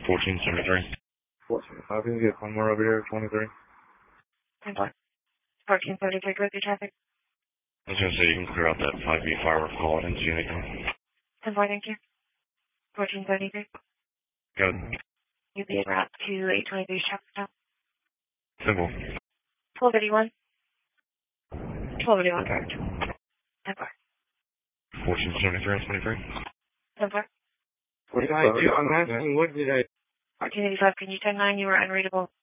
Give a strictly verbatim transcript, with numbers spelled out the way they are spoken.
fourteen seventy-three. fourteen. I can get one more over here, twenty-three. fourteen seventy-three, go through traffic. I was going to say, you can clear out that five B firework call. I didn't see anything. ten four, thank you. fourteen seventy-three. Good. You'll be en route to eight twenty-three traffic stop. Simple. twelve eighty-one. twelve eighty-one, correct. ten four. fourteen seventy-three, twenty-three. ten four. What did I do? I'm asking, what did I... fourteen eighty-five, can you ten nine? You were unreadable.